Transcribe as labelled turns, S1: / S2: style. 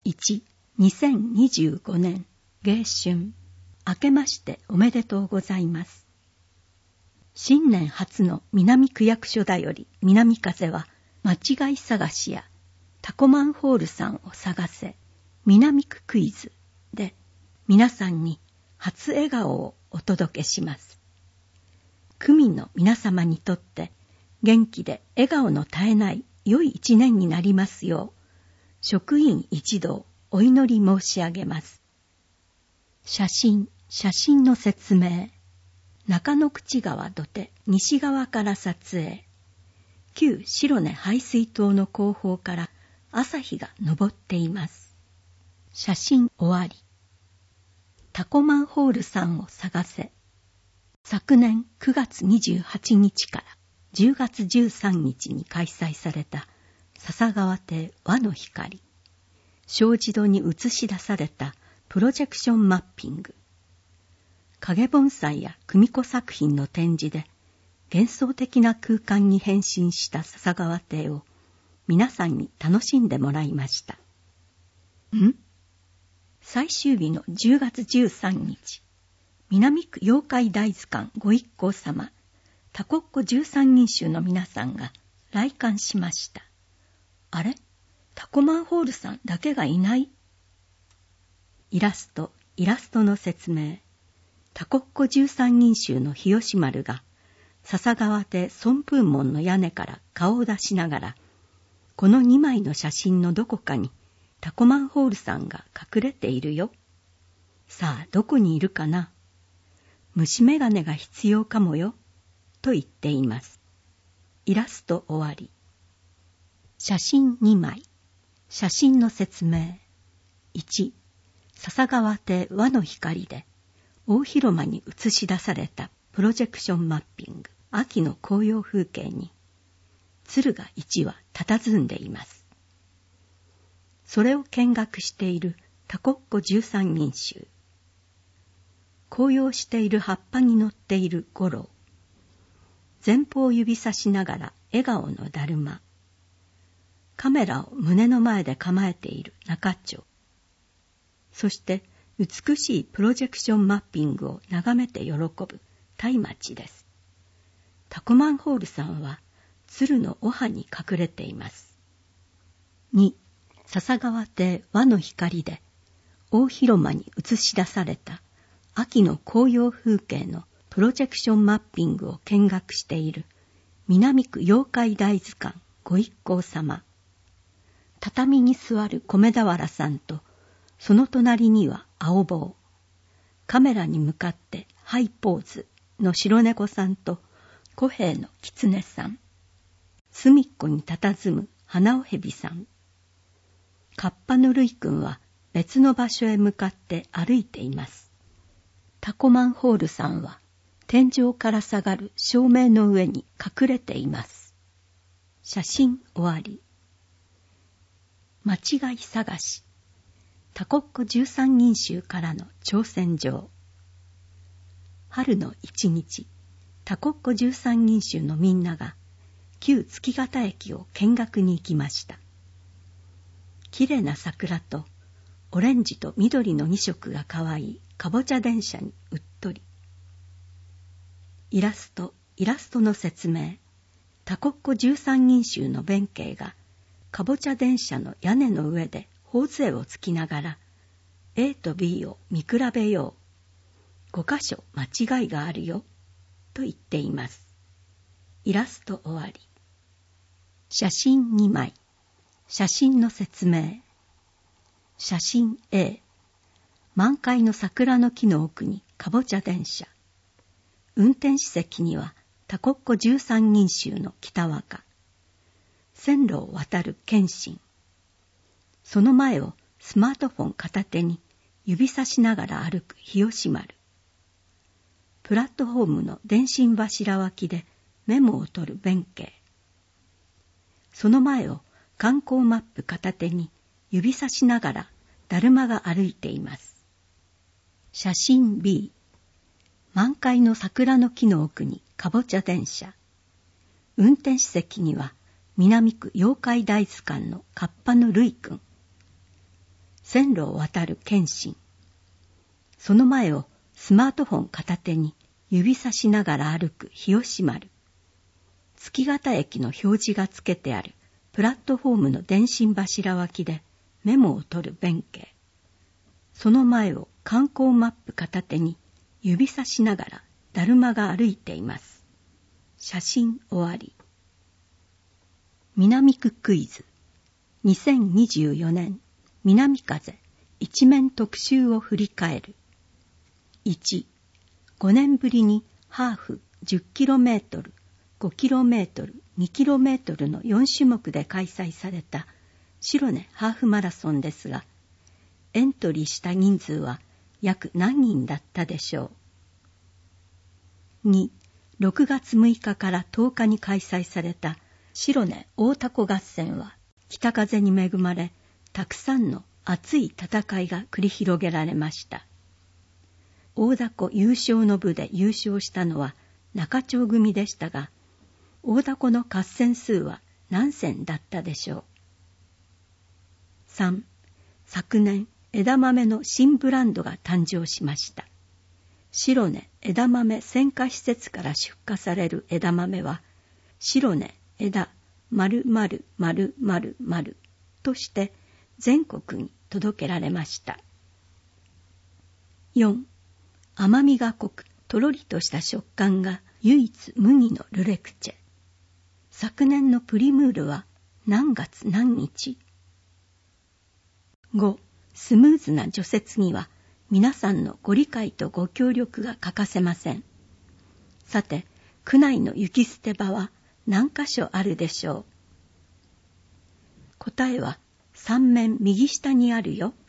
S1: 1、2025年迎春。明けましておめでとうございます。新年初の南区役所だより南風は間違い探しやタコマンホールさんを探せ南区クイズで皆さんに初笑顔をお届けします。区民の皆様にとって元気で笑顔の絶えない良い一年になりますよう職員一同お祈り申し上げます。写真の説明。中野口川土手西側から撮影。旧白根排水塔の後方から朝日が昇っています。写真終わり。タコマンホールさんを探せ。昨年9月28日から10月13日に開催された笹川亭和の光。障子戸に映し出されたプロジェクションマッピング。影盆栽や組子作品の展示で幻想的な空間に変身した笹川亭を皆さんに楽しんでもらいました。最終日の10月13日、南区妖怪大図鑑ご一行様、タコッコ13人衆の皆さんが来館しました。あれ？タコマンホールさんだけがいない？イラストの説明。タコッコ13人衆の日吉丸が笹川亭孫風門の屋根から顔を出しながら、この2枚の写真のどこかにタコマンホールさんが隠れているよ。さあどこにいるかな。虫眼鏡が必要かもよ。と言っています。イラスト終わり。写真2枚。写真の説明。1、笹川亭和の光で大広間に映し出されたプロジェクションマッピング。秋の紅葉風景に鶴が1羽佇んでいます。それを見学しているタコッコ13人衆。紅葉している葉っぱに乗っている五郎。前方を指さしながら笑顔のだるま。カメラを胸の前で構えている中町。そして美しいプロジェクションマッピングを眺めて喜ぶ松町です。タコマンホールさんは鶴の尾羽に隠れています。2、笹川亭和の光で大広間に映し出された秋の紅葉風景のプロジェクションマッピングを見学している南区妖怪大図鑑ご一行様。畳に座る米俵さんとその隣には青坊。カメラに向かってハイポーズの白猫さんと小平の狐さん。隅っこに佇む花尾蛇さん。カッパのルイくんは別の場所へ向かって歩いています。タコマンホールさんは天井から下がる照明の上に隠れています。写真終わり。間違い探し。タコッコ13人衆からの挑戦状。春の一日、タコッコ13人衆のみんなが旧月形駅を見学に行きました。きれいな桜とオレンジと緑の2色がかわいいかぼちゃ電車にうっとり。イラストの説明。タコッコ13人衆の弁慶がかぼちゃ電車の屋根の上で頬杖をつきながら A と B を見比べよう。5箇所間違いがあるよ。と言っています。イラスト終わり。写真2枚。写真の説明。写真 A。満開の桜の木の奥にかぼちゃ電車。運転士席にはタコッコ13人衆の北若。線路を渡る謙信。その前をスマートフォン片手に指さしながら歩く日吉丸。プラットホームの電信柱脇でメモを取る弁慶。その前を観光マップ片手に指さしながらだるまが歩いています。写真 B。満開の桜の木の奥にかぼちゃ電車。運転士席には南区妖怪大図鑑のカッパのルイくん。 線路を渡る謙信。その前をスマートフォン片手に指さしながら歩く日吉丸。月形駅の表示がつけてあるプラットフォームの電信柱脇でメモを取る弁慶。その前を観光マップ片手に指さしながらだるまが歩いています。写真終わり。南区クイズ。2024年南風一面特集を振り返る。1、5年ぶりにハーフ 10km、5km、2km の4種目で開催された白根ハーフマラソンですが、エントリーした人数は約何人だったでしょう。2、6月6日から10日に開催された白根大凧合戦は北風に恵まれ、たくさんの熱い戦いが繰り広げられました。大凧優勝の部で優勝したのは中町組でしたが、大凧の合戦数は何戦だったでしょう。3、昨年枝豆の新ブランドが誕生しました。白根枝豆選果施設から出荷される枝豆は、白根枝〇〇〇〇〇として全国に届けられました。4、甘みが濃くとろりとした食感が唯一無二のルレクチェ。昨年のプリムールは何月何日？ 5、スムーズな除雪には皆さんのご理解とご協力が欠かせません。さて、区内の雪捨て場は何箇所あるでしょう。答えは3面右下にあるよ。